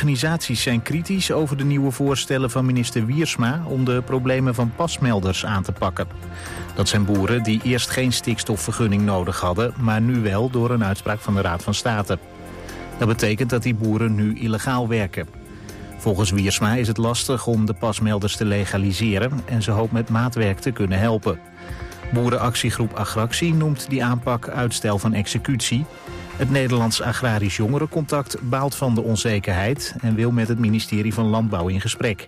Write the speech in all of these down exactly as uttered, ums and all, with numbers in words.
organisaties zijn kritisch over de nieuwe voorstellen van minister Wiersma om de problemen van pasmelders aan te pakken. Dat zijn boeren die eerst geen stikstofvergunning nodig hadden, maar nu wel door een uitspraak van de Raad van State. Dat betekent dat die boeren nu illegaal werken. Volgens Wiersma is het lastig om de pasmelders te legaliseren en ze hoopt met maatwerk te kunnen helpen. Boerenactiegroep Agractie noemt die aanpak uitstel van executie. Het Nederlands Agrarisch Jongerencontact baalt van de onzekerheid en wil met het ministerie van Landbouw in gesprek.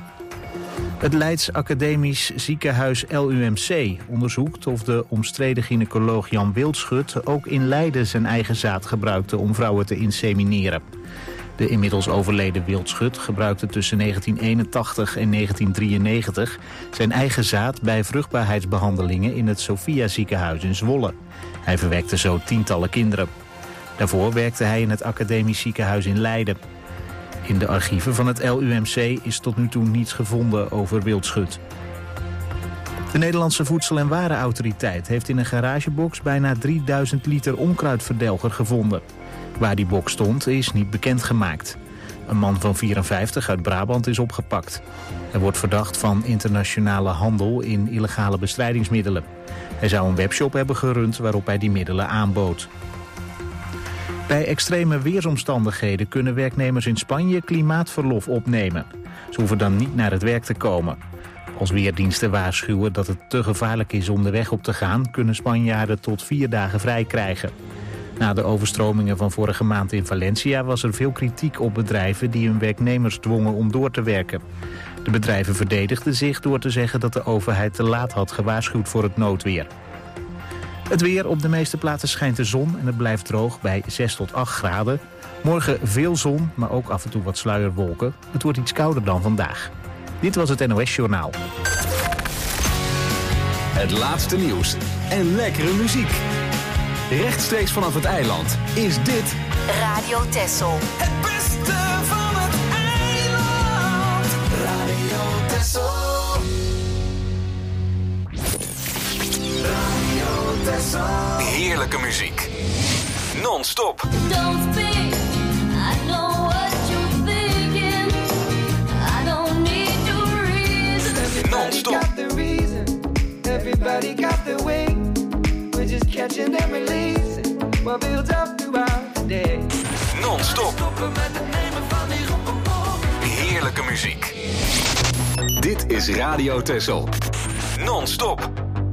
Het Leids Academisch Ziekenhuis L U M C onderzoekt of de omstreden gynaecoloog Jan Wildschut ook in Leiden zijn eigen zaad gebruikte om vrouwen te insemineren. De inmiddels overleden Wildschut gebruikte tussen negentien eenentachtig en negentien drieënnegentig zijn eigen zaad bij vruchtbaarheidsbehandelingen in het Sophia ziekenhuis in Zwolle. Hij verwekte zo tientallen kinderen. Daarvoor werkte hij in het Academisch Ziekenhuis in Leiden. In de archieven van het L U M C is tot nu toe niets gevonden over Wildschut. De Nederlandse Voedsel- en Warenautoriteit heeft in een garagebox bijna drieduizend liter onkruidverdelger gevonden. Waar die box stond is niet bekendgemaakt. Een man van vierenvijftig uit Brabant is opgepakt. Hij wordt verdacht van internationale handel in illegale bestrijdingsmiddelen. Hij zou een webshop hebben gerund waarop hij die middelen aanbood. Bij extreme weersomstandigheden kunnen werknemers in Spanje klimaatverlof opnemen. Ze hoeven dan niet naar het werk te komen. Als weerdiensten waarschuwen dat het te gevaarlijk is om de weg op te gaan, kunnen Spanjaarden tot vier dagen vrij krijgen. Na de overstromingen van vorige maand in Valencia was er veel kritiek op bedrijven die hun werknemers dwongen om door te werken. De bedrijven verdedigden zich door te zeggen dat de overheid te laat had gewaarschuwd voor het noodweer. Het weer: op de meeste plaatsen schijnt de zon en het blijft droog bij zes tot acht graden. Morgen veel zon, maar ook af en toe wat sluierwolken. Het wordt iets kouder dan vandaag. Dit was het N O S Journaal. Het laatste nieuws en lekkere muziek. Rechtstreeks vanaf het eiland is dit Radio Texel. Het beste van het eiland. Radio Texel. Radio Texel. heerlijke muziek. Non-stop. Don't speak. I know what you're thinking. I don't need your reason. Everybody got the reason. Everybody got the way. We're just catching and releasing what builds up throughout the day. Non-stop. Heerlijke muziek. Dit is Radio Texel. Non-stop.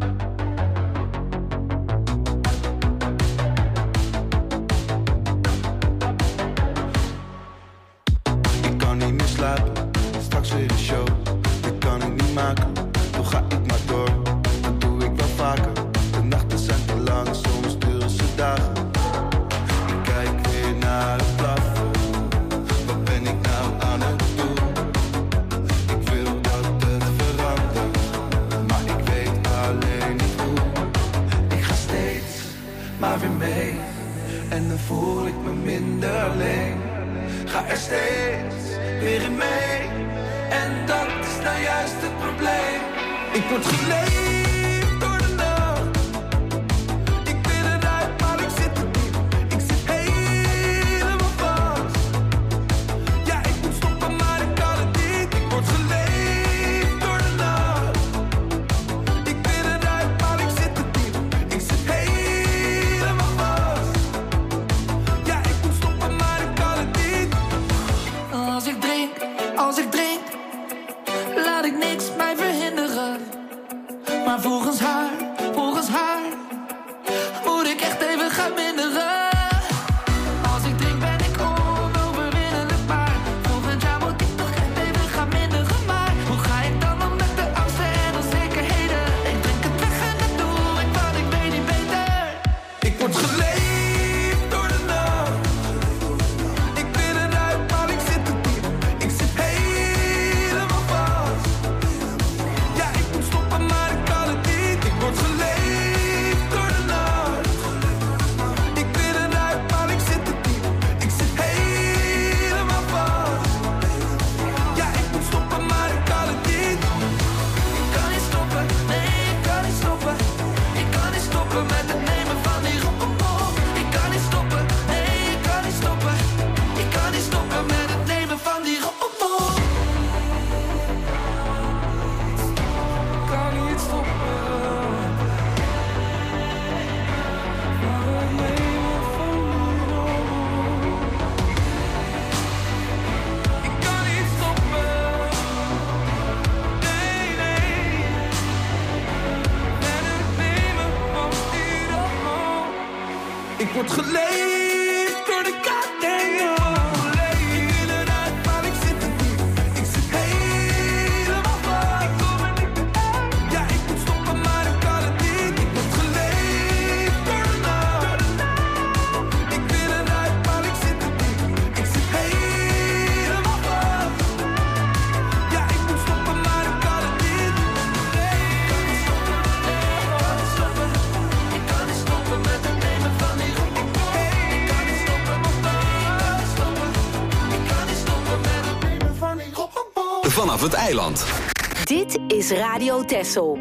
Ik kan niet meer slapen, straks weer een show. Dit kan ik niet maken, toch ga ik maar door. Dat doe ik wel vaker. De nachten zijn te lang, soms duren ze dagen. Ik kijk weer naar het plafond. Wat ben ik nou aan het doen? Ik wil dat het verandert, maar ik weet alleen niet hoe. Ik ga steeds maar weer mee, en dan voel ik me minder alleen. Ga er steeds weer in mee, en dat is nou juist het probleem. Ik word geleefd door de nacht. Ik wil eruit, maar ik zit er diep. Ik zit helemaal vast. Ja, ik moet stoppen, maar ik kan het niet. Ik word geleefd door de nacht. Ik wil eruit, maar ik zit er diep. Ik zit helemaal vast. Ja, ik moet stoppen, maar ik kan het niet. Als ik drink, als ik drink, laat ik niks mij verhinderen. Maar volgens haar, volgens haar, moet ik echt even gaan minderen. Als ik drink ben ik onoverwinnelijk, maar volgend jaar moet ik toch echt even gaan minderen. Maar hoe ga ik dan om met de angsten en onzekerheden? Ik drink het weg en het doe ik wat ik weet niet beter. Ik word geleefd door de nacht. Ik wil eruit, maar ik zit er diep. Ik zit helemaal vast. Ja, ik moet stoppen, maar ik kan het niet. Ik word geleefd door de nacht. Ik wil word geleefd door de kat en jou. Ik wil eruit, maar ik zit er niet. Ik zit helemaal vast. Ik kom er niet meer uit. Ja, ik moet stoppen, maar ik kan het niet. Ik word geleefd door de nacht. Ik wil eruit, maar ik zit er niet. Ik zit helemaal vast. Ja, ik moet stoppen, maar ik kan het niet. Nee, ik kan niet stoppen. Ik kan niet stoppen met het nemen van die roep. Ik kan niet stoppen, ik kan niet stoppen. Ik kan niet stoppen met het nemen van die roep. Vanaf het eiland. Dit is Radio Texel.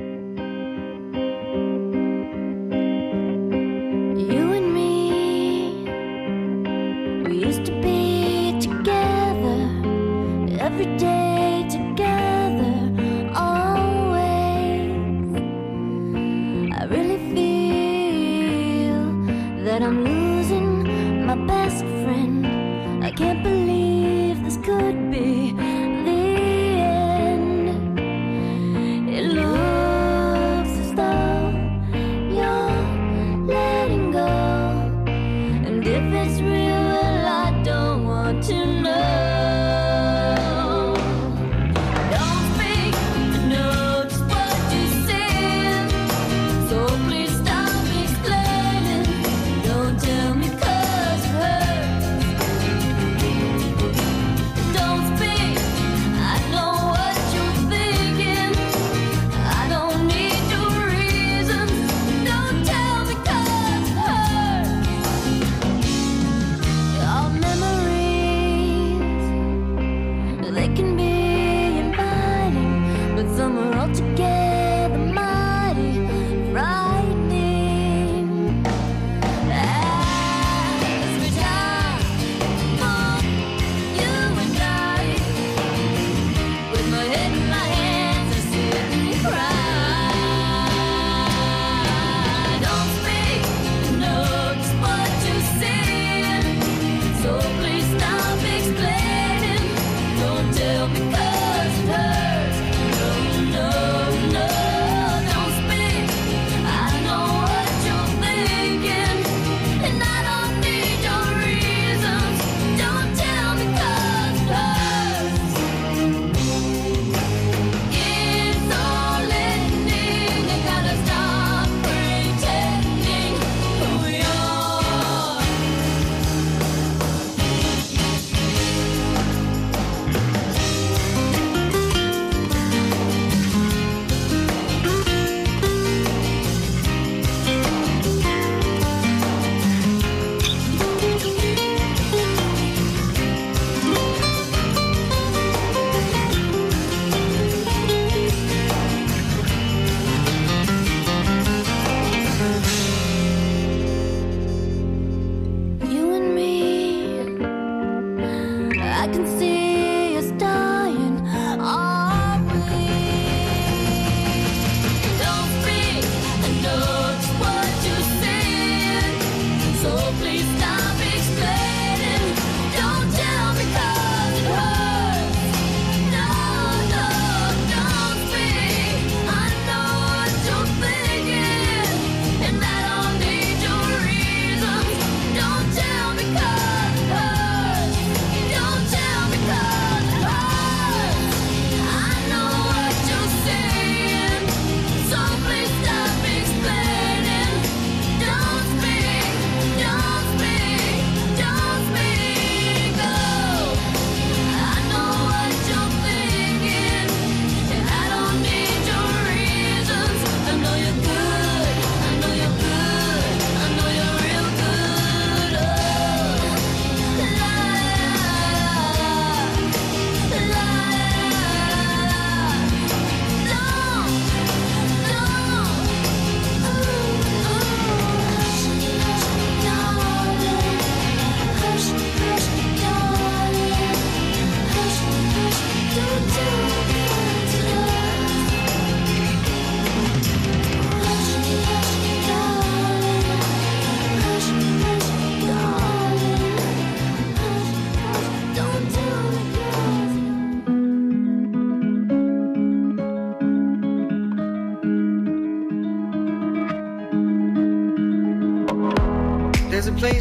You and me, we used to be together, every day together, always. I really feel that I'm losing my best friend. I can't believe this could be the end. It looks as though you're letting go, and if it's real, well, I don't want to know. Don't speak, I know just what you said, so please stop explaining. Don't tell me 'cause it hurts. Don't speak, I know what you're thinking. I don't need your reasons. Don't tell me 'cause it hurts. Our memories, they can be inviting, but some are altogether mighty frightening. As we die, on you and I, with my head in my hands, I sit and cry. Don't speak, know just what you said, so please stop explaining. Don't tell me 'cause it hurts. No, no, no, don't speak. I know what you're thinking, and I don't need your reasons. Don't tell me 'cause it hurts. It's all ending. I gotta stop pretending who we are. You and me, I can see us dying, are we? Don't speak, I know just what you said, so please stop explaining. Don't tell me 'cause it hurts. No, no, don't speak. I know what you're thinking, and I don't need your reasons. Don't tell me 'cause it hurts. Don't tell me 'cause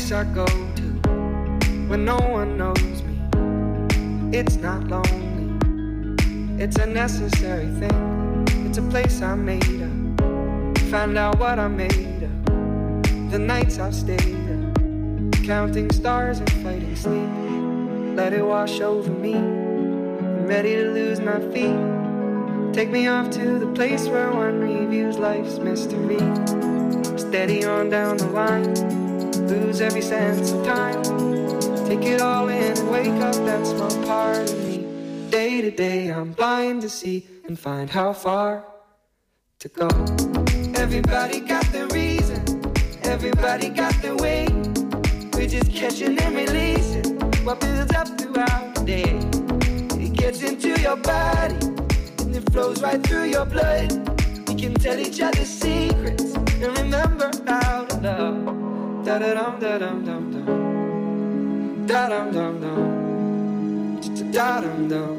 place I go to when no one knows me. It's not lonely, it's a necessary thing. It's a place I made up, find out what I made of. The nights I've stayed up, counting stars and fighting sleep. Let it wash over me, I'm ready to lose my feet. Take me off to the place where one reviews life's mystery. Steady on down the line, lose every sense of time. Take it all in and wake up that small part of me. Day to day I'm blind to see and find how far to go. Everybody got their reason, everybody got their way. We're just catching and releasing what builds up throughout the day. It gets into your body and it flows right through your blood. We can tell each other secrets and remember how to love. Da da dum da dum dum dum, da dum dum dum, da dum dum,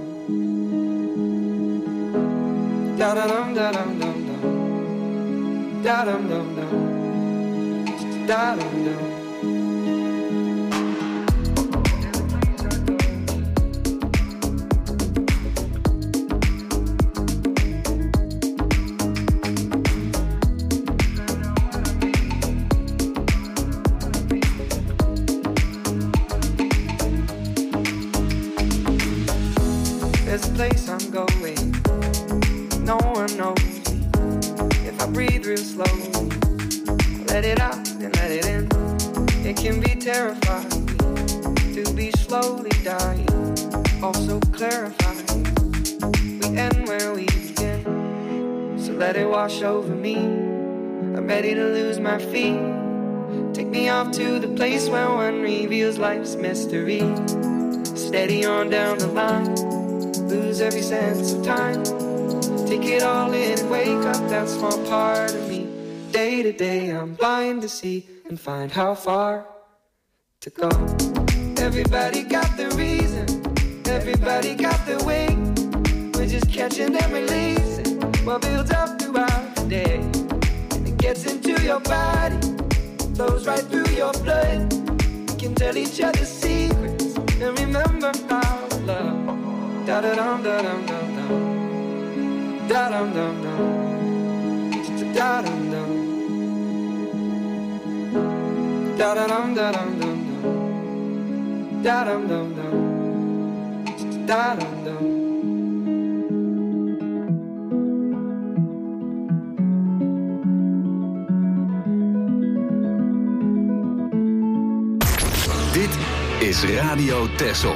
da da dum da dum dum dum, da dum dum dum, da dum dum. There's a place I'm going, no one knows me. If I breathe real slowly, let it out and let it in. It can be terrifying to be slowly dying, also clarifying. We end where we begin, so let it wash over me. I'm ready to lose my feet. Take me off to the place where one reveals life's mystery. Steady on down the line, lose every sense of time. Take it all in and wake up that small part of me. Day to day I'm blind to see and find how far to go. Everybody got their reason, everybody got their way. We're just catching and releasing what builds up throughout the day. And it gets into your body, flows right through your blood. We can tell each other secrets and remember how to love. Da da dum da dum dum dum, da dum dum dum, da dum dum, da da dum da dum dum dum, da dum dum dum, da dum dum. Dit is Radio Texel.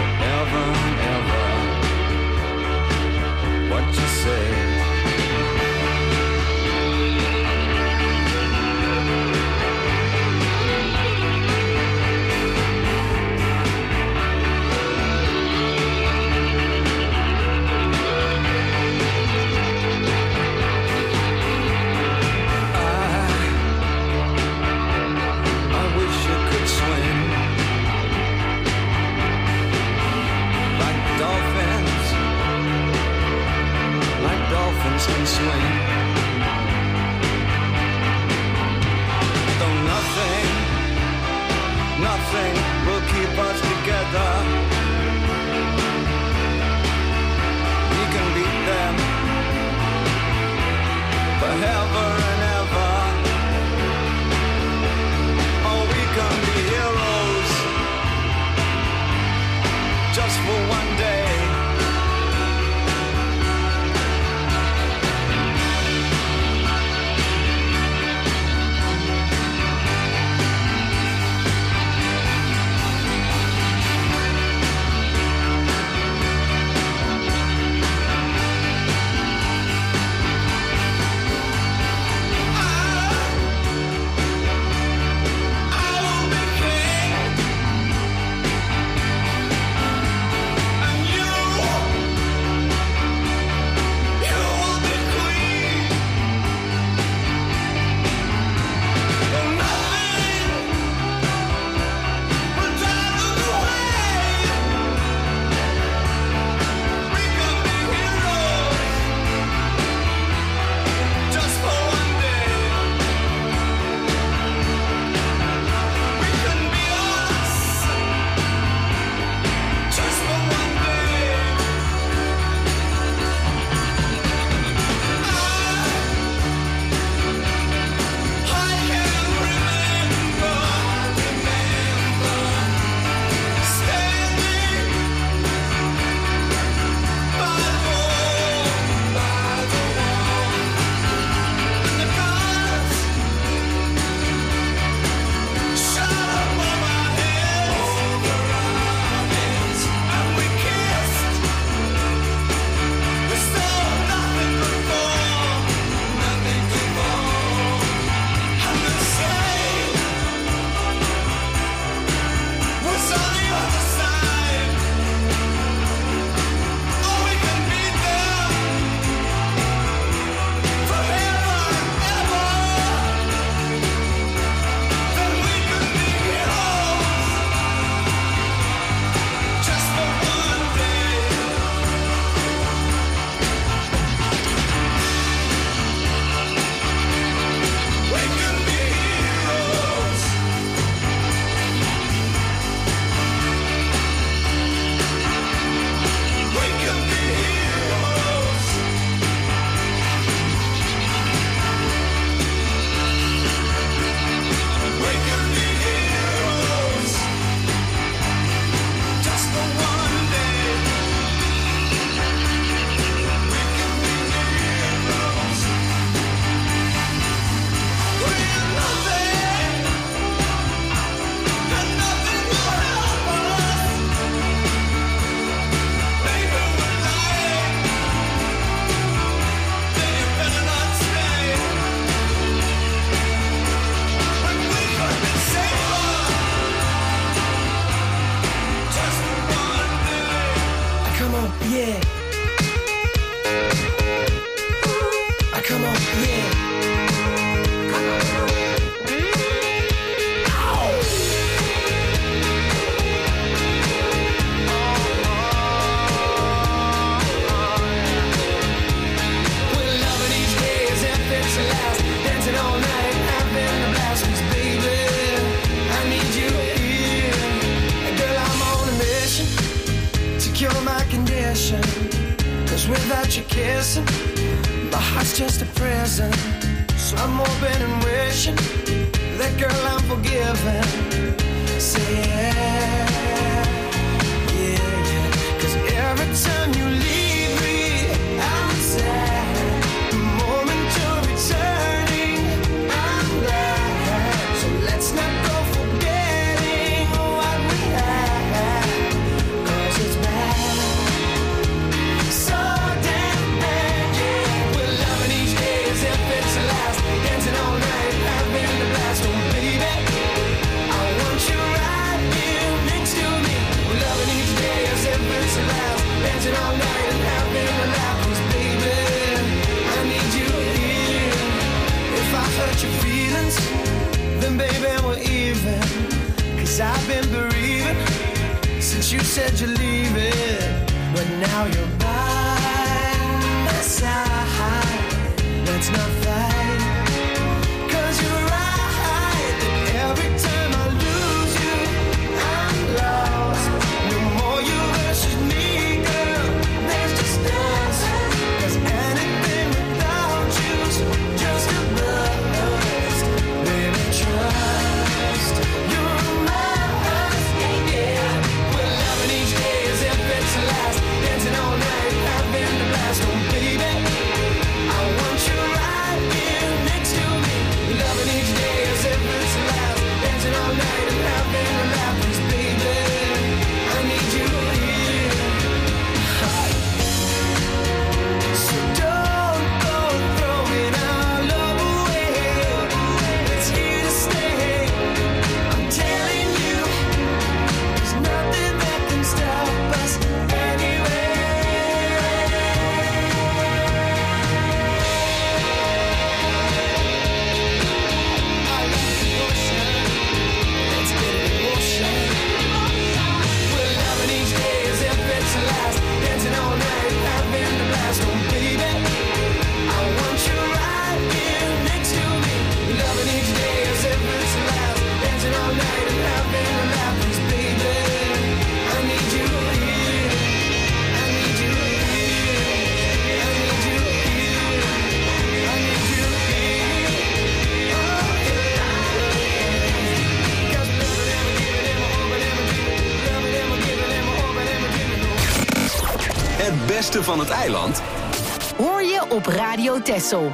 What you say? of us together. We can beat them forever and ever. Oh, we can be heroes just for one day. Without you kissing, my heart's just a prison. So I'm hoping and wishing that girl I'm forgiven. Say yeah, yeah, yeah. Cause every time you leave me, I'm sad. The moment you're returning, I'm glad. So let's not go forgetting what we had. Cause it's bad. All night and having a laugh, 'cause baby, I need you here. If I hurt your feelings, then baby we're even. 'Cause I've been bereaving since you said you're leaving. But now you're by my side. Let's not fight. 'Cause you're right that every time I lose you, I'm lost. beste van het eiland Hoor je op Radio Texel.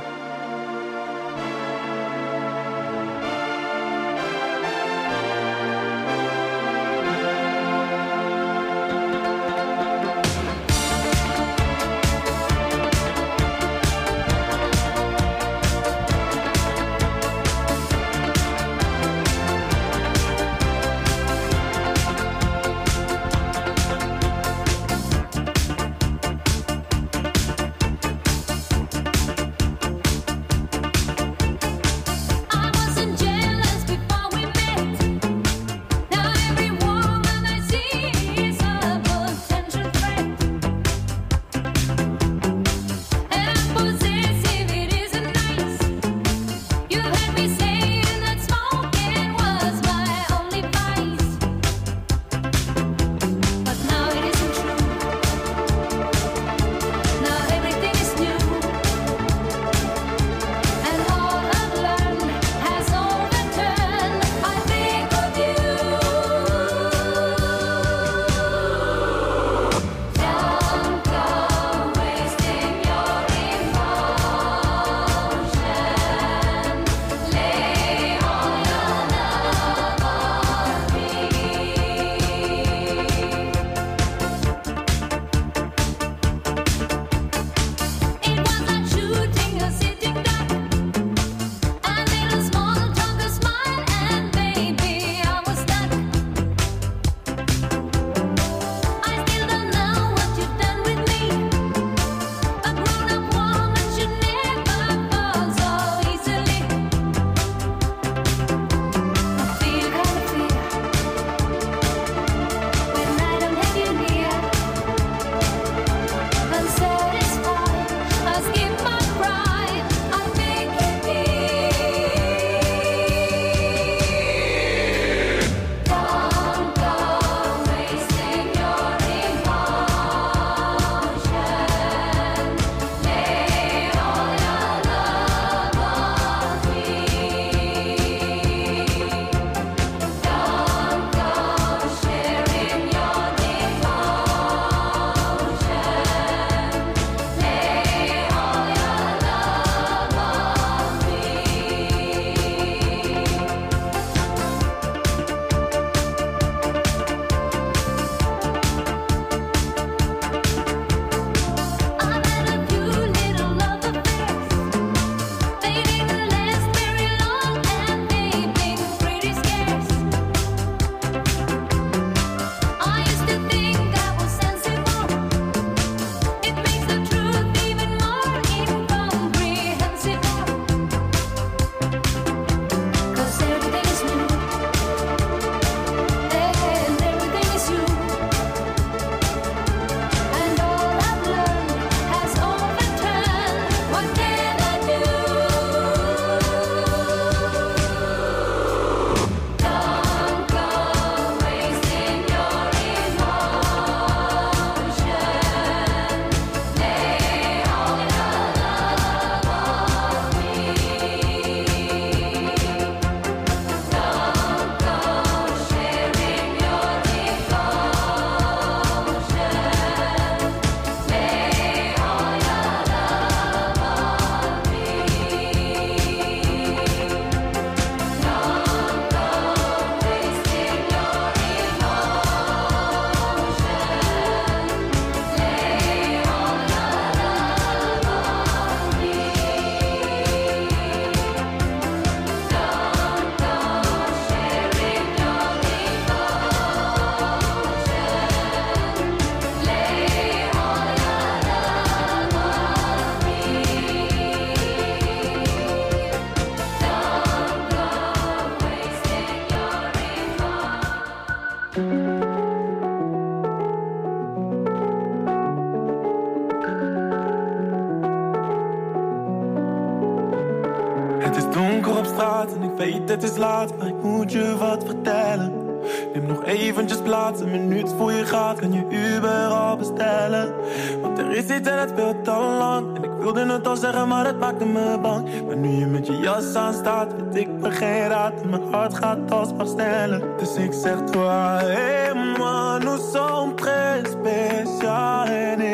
Het is donker op straat en ik weet het is laat, maar ik moet je wat vertellen. Neem nog eventjes plaats, een minuut voor je gaat, kan je Uber al bestellen. Want er is iets en het speelt al lang, en ik wilde het al zeggen, maar het maakte me bang. Maar nu je met je jas aan staat, weet ik me geen raad, en mijn hart gaat alsmaar sneller. Dus ik zeg toi, hey moi, nous sommes très spécial, en ik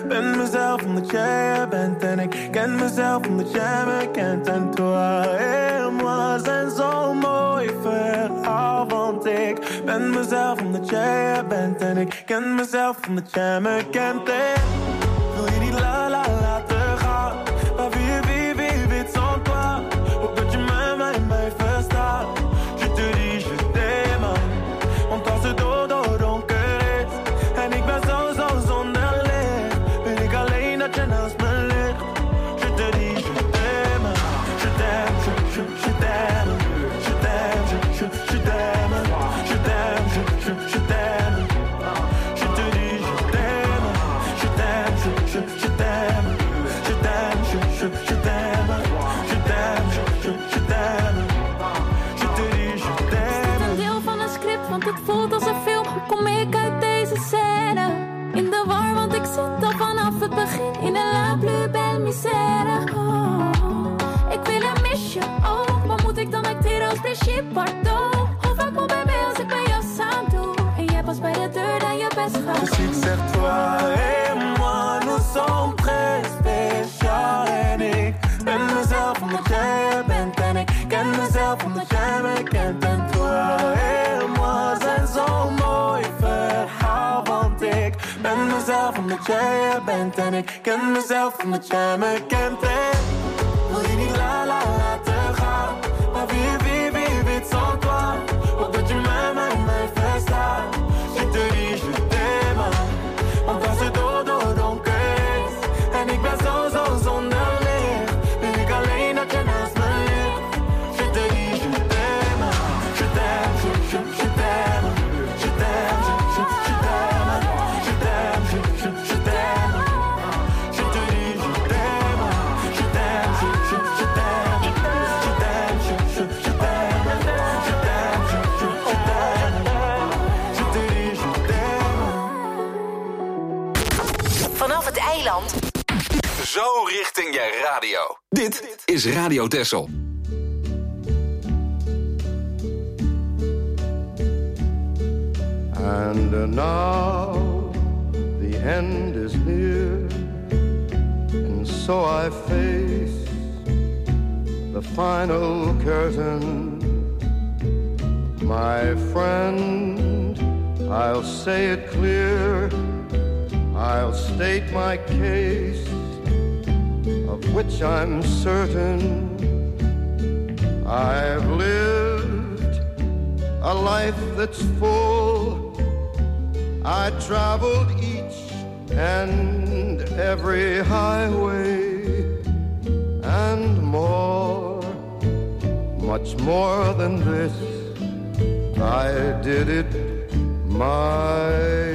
Ben mezelf omdat jij er bent. En ik ken mezelf omdat jij me kent. En toi et moi zijn zo'n mooi verhaal. Want ik ben mezelf omdat jij er bent. En ik ken mezelf omdat jij me kent. En wil je niet la la laten gaan. Maar wie je wie wie weet sans toi. Hoop dat je mij, mij, mij verstaat. Je te dis, je t'aime. Want als het dodo donker is en ik ben zo, zo zonder licht, wil ik alleen dat je naast me ligt. Je te dis, je t'aime. Je t'aime, je, je, je t'aime. Je t'aime, je, je, je t'aime. Je t'aime, je, je, je t'aime. Je te dis, je t'aime. Je t'aime, je, je, je t'aime. Je t'aime, je, je, je t'aime. Je t'aime, je, je, je t'aime. Je te dis, je t'aime. Een deel van een script, want het voelt als een film. Hoe kom ik uit deze scène? In de war, want ik zit al vanaf het begin in een la plus belle misère. Oh, ik wil een misje, oh, maar moet ik dan acteren als Brigitte Bardot? Hoe vaak moet bébé als ik bij jou samen doe? En jij pas bij de deur dan je best gaat. Dus ik zeg toi et moi, nous sommes très spécial. En ik ben mezelf omdat jij er bent. En ik ken mezelf omdat jij me kent. En toi et moi zijn zo'n mooi verhaal. Want ik ben mezelf omdat jij er bent. En ik ken mezelf omdat jij me kent. En wil je niet la la laten gaan. Maar wie, wie, wie weet sans toi. Hoop dat je mij, mij, mij verstaat. Je te dis, je t'aime. Want als het dodo donker is en ik ben zo, zo zonder licht, wil ik alleen dat je naast me ligt. Je te dis, je t'aime. Je t'aime, je, je, je t'aime. Je t'aime, je, je, je t'aime. Je t'aime, je, je, je t'aime. Je te dis, je t'aime. Je t'aime, je, je, je t'aime. Je t'aime, je, je, je t'aime. Je t'aime, je, je, je t'aime. Je te dis, je t'aime. Vanaf het eiland. Zo richting je radio. Dit is Radio Texel. And uh, now the end is near, and so I face the final curtain. My friend, I'll say it clear, I'll state my case, of which I'm certain. I've lived a life that's full. I traveled each and every highway and more, much more than this. I did it my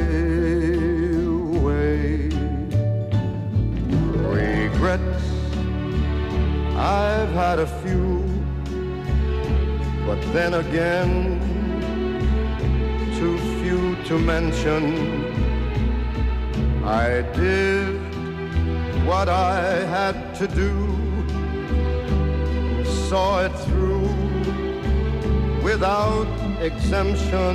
way. Regrets, I've had a few, but then again, too few to mention. I did what I had to do, saw it through without exemption.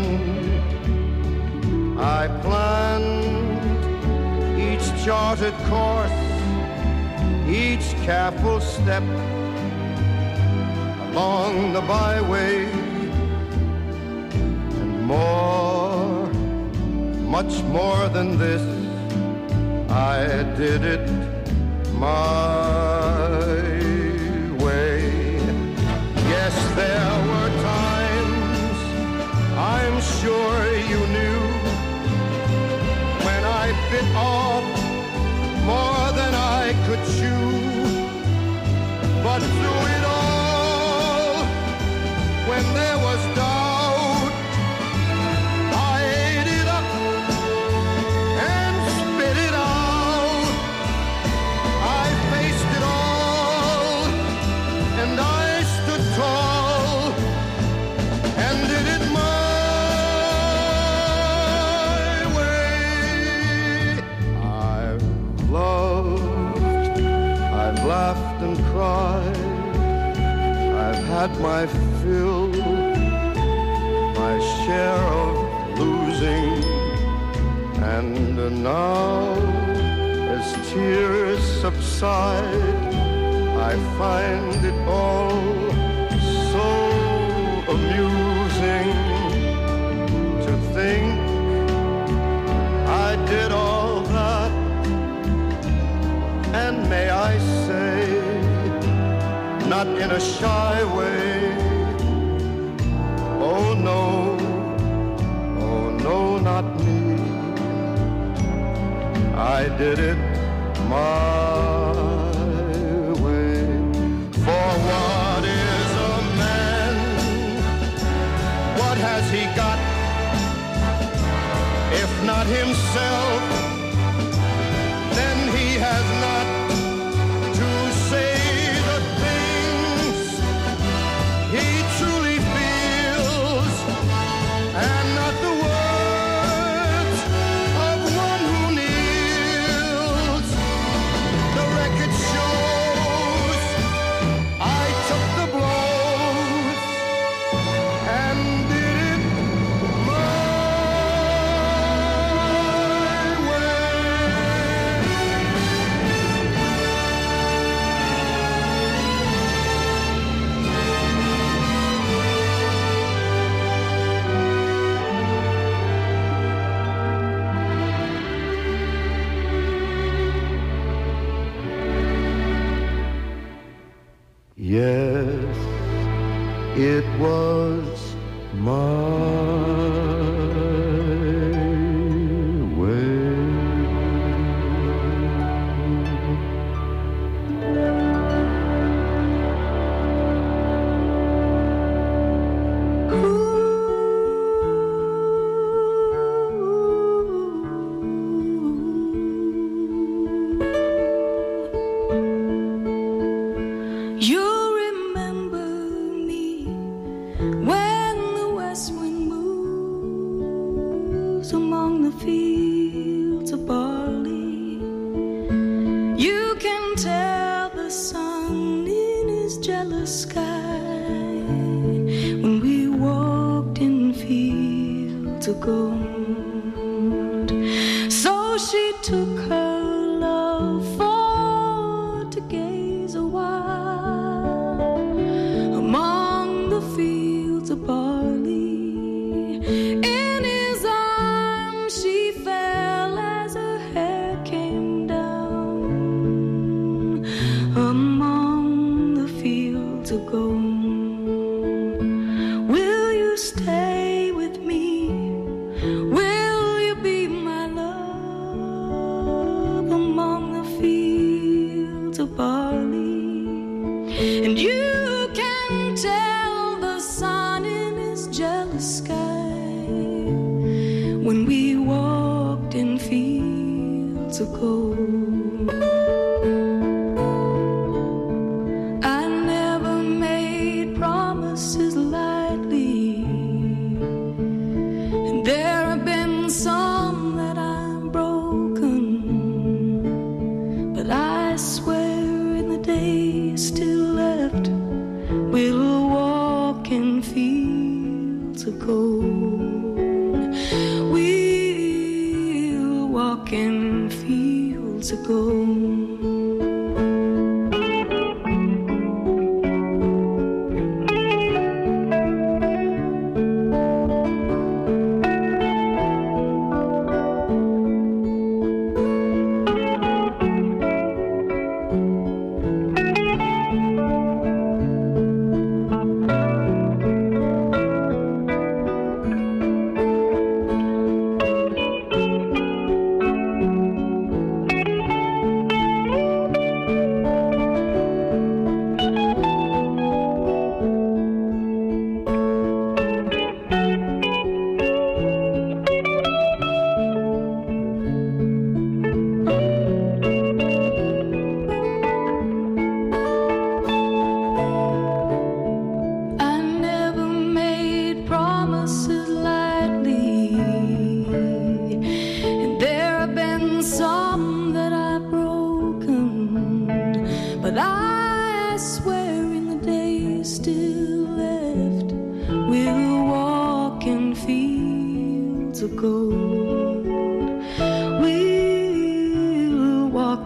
I planned each charted course, each careful step along the byway, and more, much more than this, I did it my way. Yes, there were times, I'm sure you knew, when I bit off more than I could chew. But through it all, when there was doubt, I ate it up and spit it out. I faced it all, and I stood tall and did it my way. I've loved, I've laughed and cried, I've had my fill, my share of losing, and now as tears subside, I find it all so amusing to think I did all that, and may I say, not in a shy way, oh no, oh no, not me. I did it my way. For what is a man? What has he got? If not himself, then he has not to say the things he truly feels, and not the words of one who kneels. The record shows I took the blows and did it my Yes, it was my way. You remember me when the west wind moves among the fields of barley. You can tell the sun in his jealous sky when we walked in fields of gold. So she took her love for to gaze a while among the fields of barley. In his arms she fell as her hair came down among the fields of gold. Will you stay with me? Will you be my love among the fields of barley? And you can tell the sun in his jealous sky when we walked in fields of gold. I never made promises lightly, and there have been some that I've broken, but I swear in the days still left, we'll walk in fields of gold. We'll walk in fields of gold.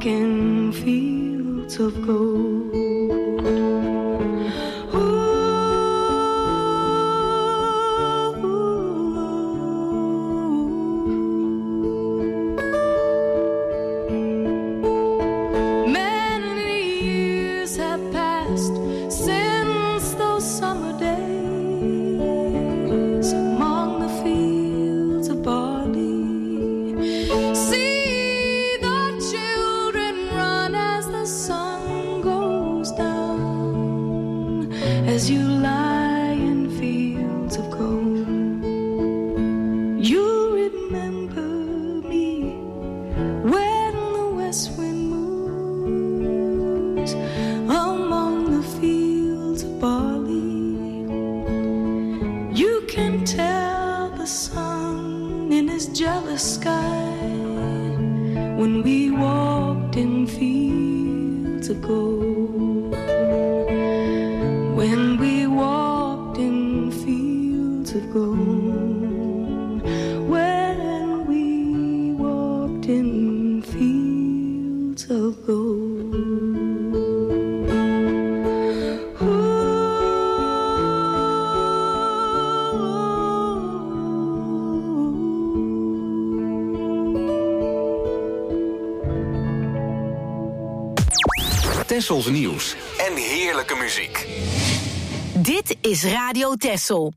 in fields of gold. Tessels nieuws en heerlijke muziek. Dit is Radio Tessel.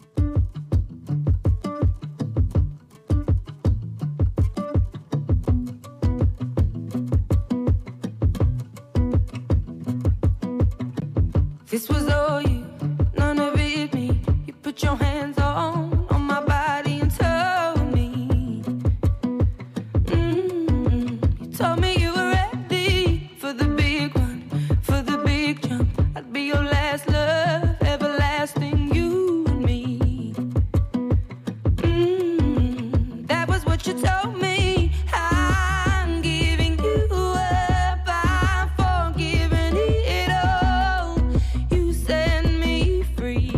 This was all you, none of it me. You put your hands on, on my body and told me. Mm-hmm. You told me you were ready for the big one, for the big jump. I'd be your last love, everlasting, you and me. Mm-hmm. That was what you told me. I'm giving you up, I'm forgiving it all. You set me free.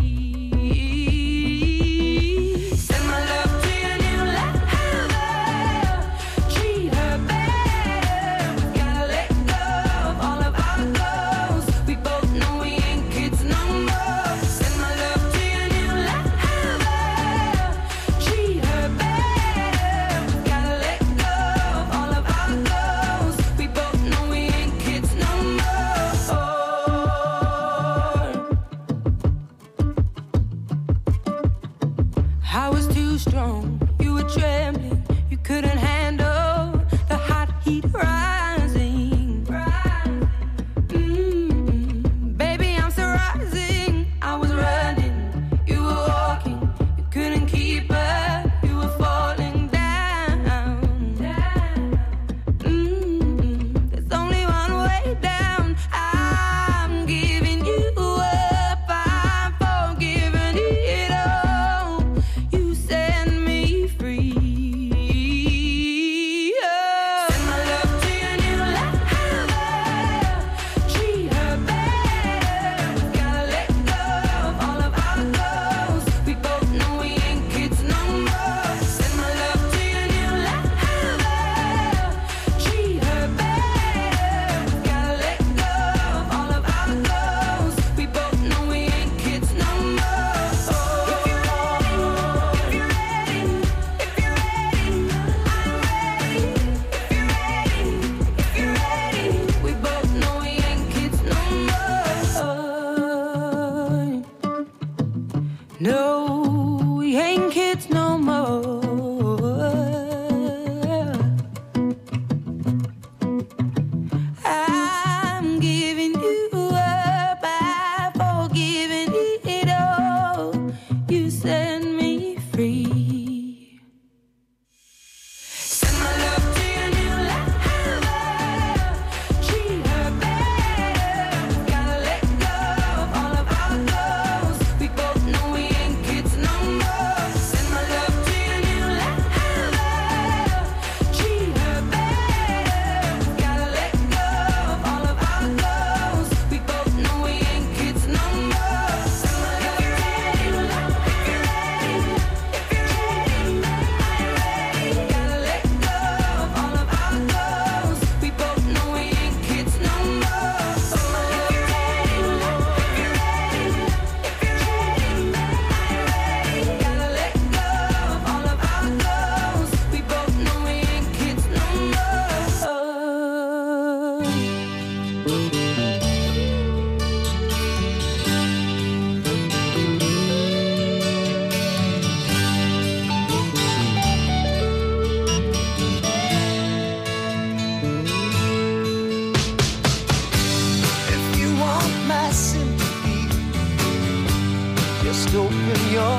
Send my love to your new lover. Treat her better. We gotta let go of all of our goals. We both know we ain't kids no more. Send my love to your new lover. Treat her better. We gotta let go of all of our goals. We both know we ain't kids no more. I was too strong, you were trembling, you couldn't handle the hot heat rising. Mm, baby, I'm still rising. I was running, you were walking, you couldn't keep up, you were falling down. Mm, there's only one way down. I'm giving you up, I'm forgiving it all. You set me free.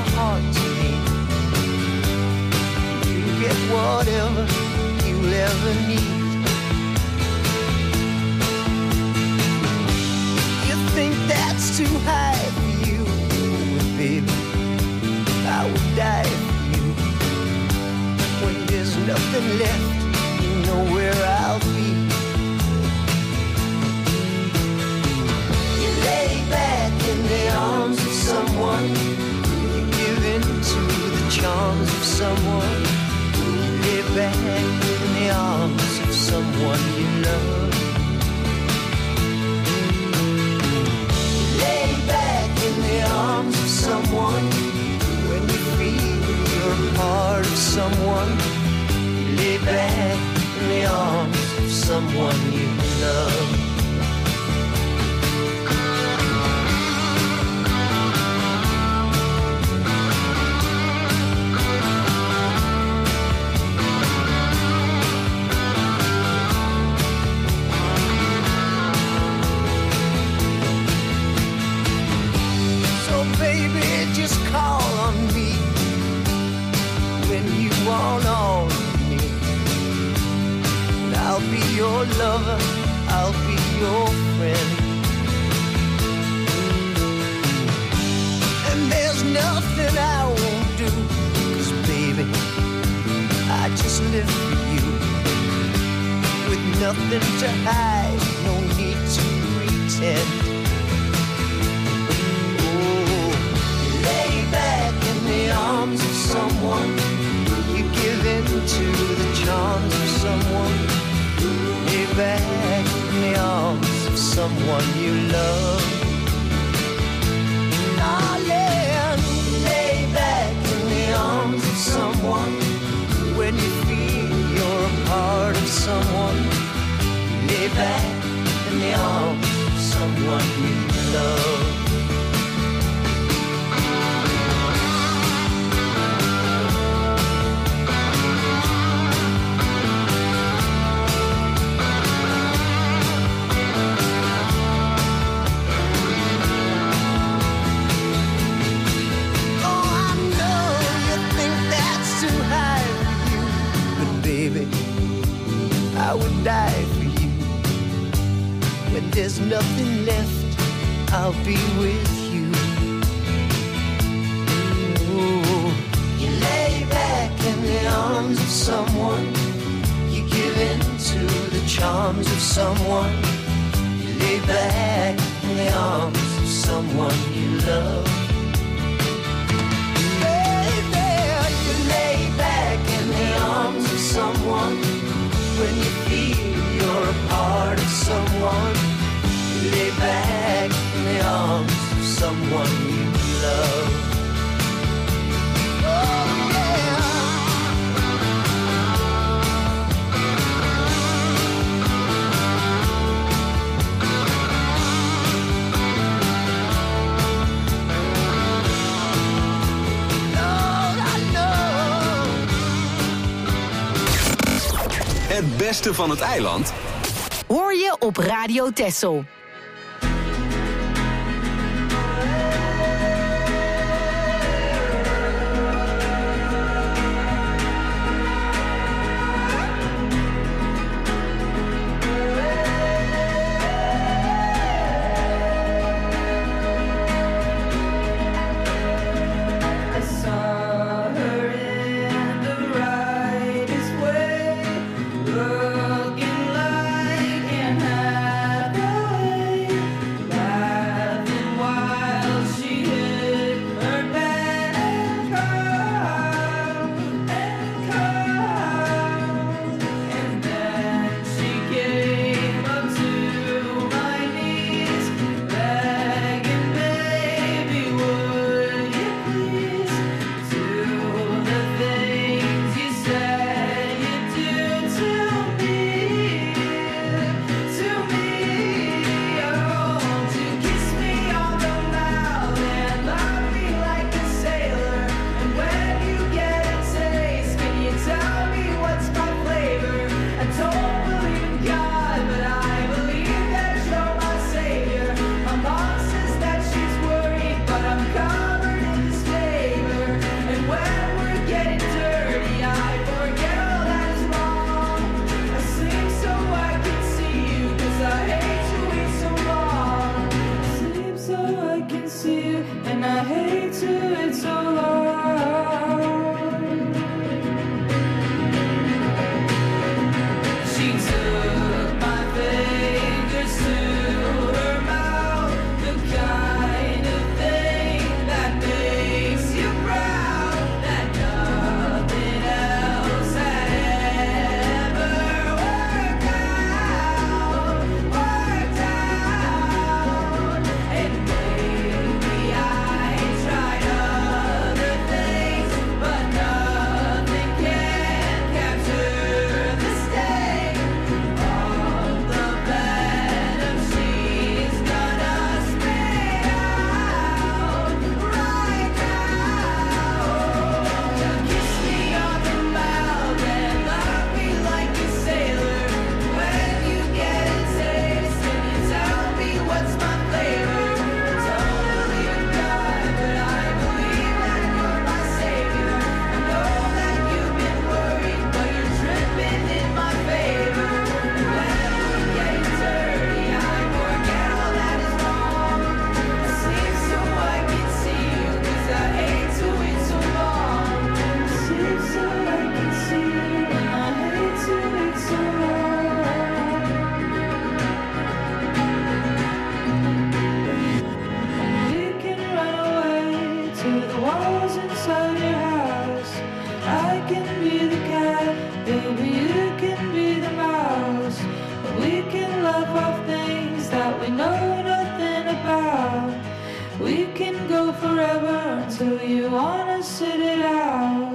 heart to me. You get whatever you'll ever need. You think that's too high for you, baby, I would die for you. When there's nothing left, you know where I'll be. You lay back in the arms of someone, you give in to the charms of someone. You lay back in the arms of someone you love. You lay back in the arms of someone when you feel you're a part of someone. You lay back in the arms of someone you love. Baby, just call on me when you want all of me. And I'll be your lover, I'll be your friend. And there's nothing I won't do, 'cause baby, I just live for you. With nothing to hide, no need to pretend. Back in the arms of someone, you give in to the charms of someone. Lay back in the arms of someone you love. Darling, lay back in the arms of someone when you feel you're a part of someone. Lay back in the arms of someone you love. I would die for you. When there's nothing left, I'll be with you. Ooh. You lay back in the arms of someone, you give in to the charms of someone. You lay back in the arms of someone you love. Baby, you lay back in the arms of someone when you feel you're a part of someone. You lay back in the arms of someone you love. Oh yeah. Lord, I know. Het beste van het eiland hoor je op Radio Texel. Looking like an to sit it out.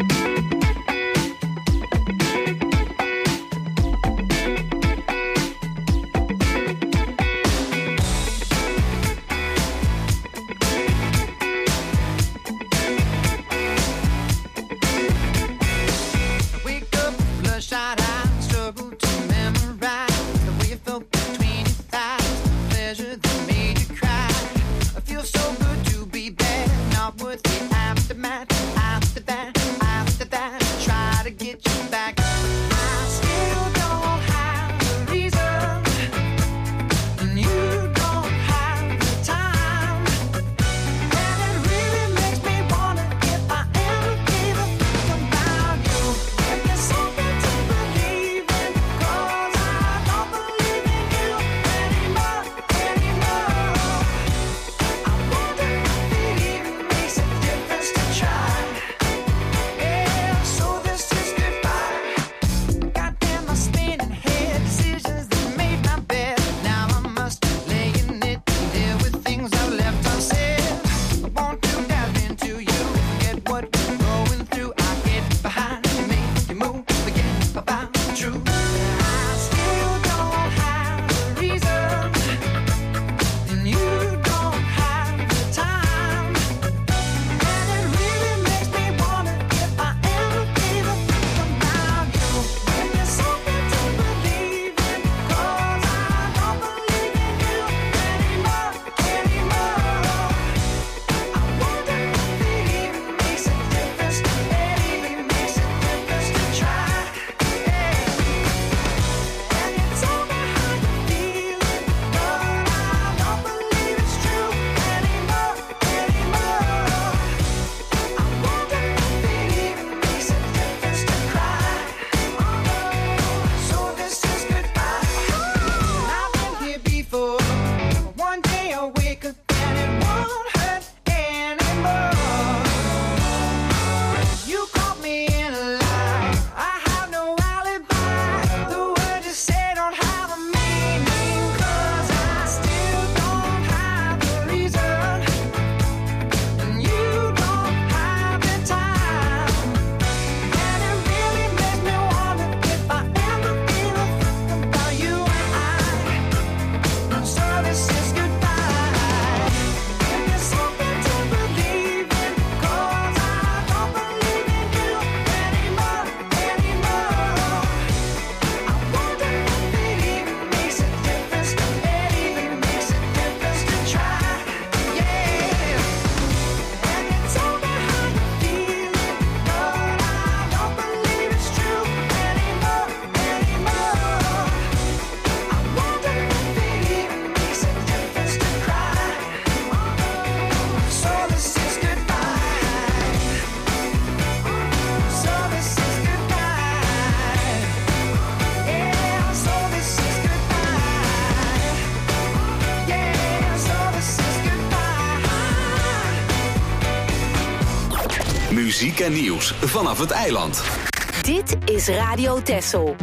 Muziek en nieuws vanaf het eiland. Dit is Radio Texel.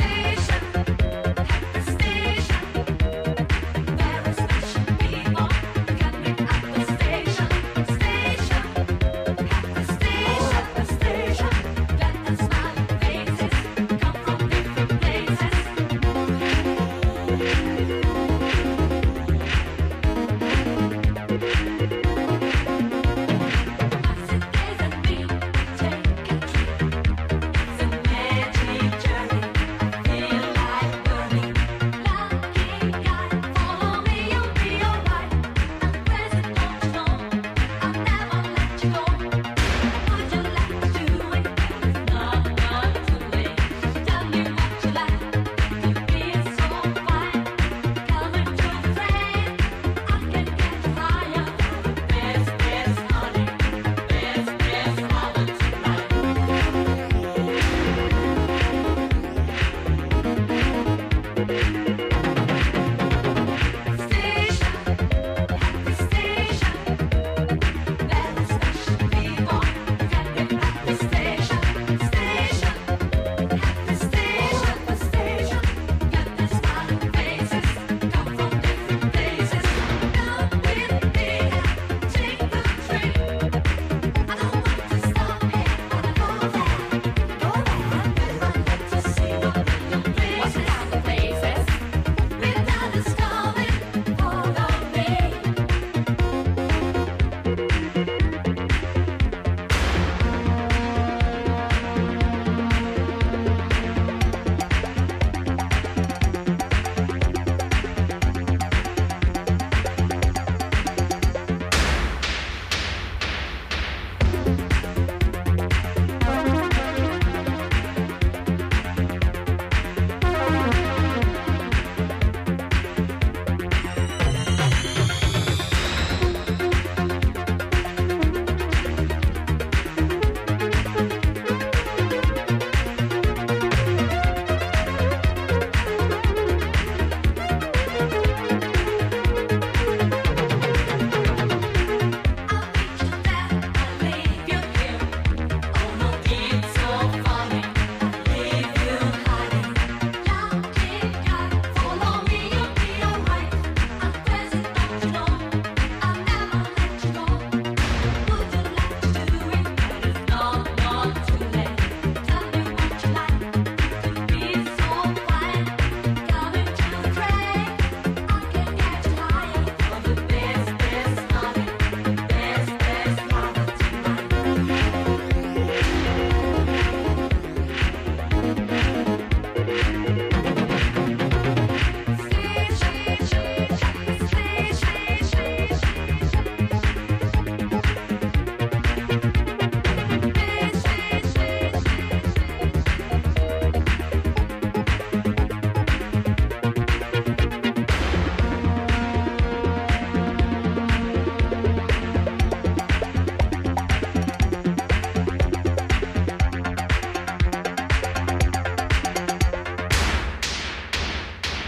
Station, station, very special people.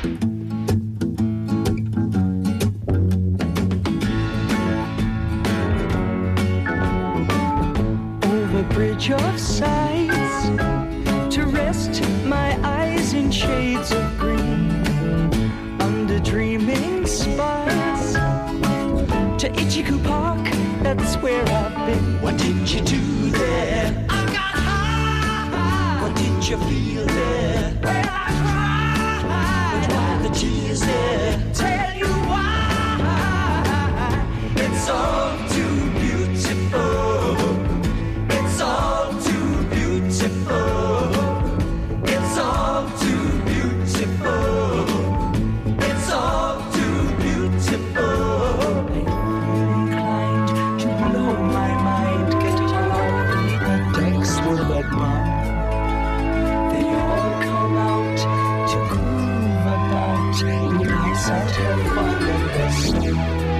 Over bridge of sights to rest my eyes in shades of green, under dreaming spires to Ichiku Park, that's where I've been. What did you do there? I got high. What did you feel there? Well, I cried. But why the tears there? Tell you why. It's all too beautiful. It's all too beautiful. It's all too beautiful. It's all too beautiful. Inclined to blow my mind, get off the decks with that bomb. They all come out to groove about, and I sat here fun in the sun.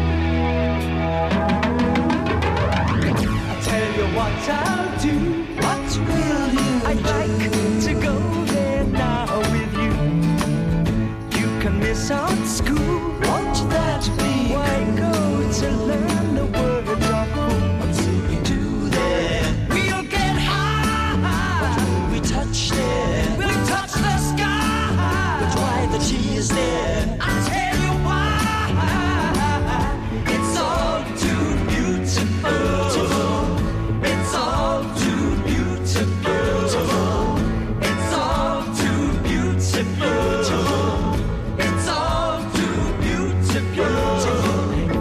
I'll tell you what I'll do. What will you I'd do? Like to go there now with you. You can miss out school. Won't that be? Why go to learn the words of fool? What will we do there? We'll get high. What will we touch there? We'll touch the sky. But why the tears there? I'll tell you why. It's all too beautiful. It's all too beautiful. It's all too beautiful. It's all too beautiful.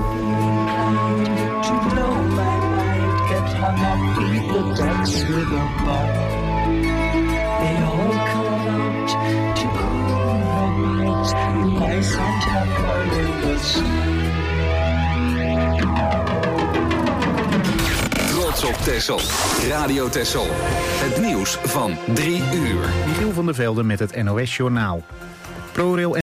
To blow my mind, get hung up, beat the decks with a bomb. They all come out to groove at night, and I sat up in the sun. Trots op Texel. Radio Texel. Het nieuws van drie uur. Michiel van der Velde met het N O S Journaal. ProRail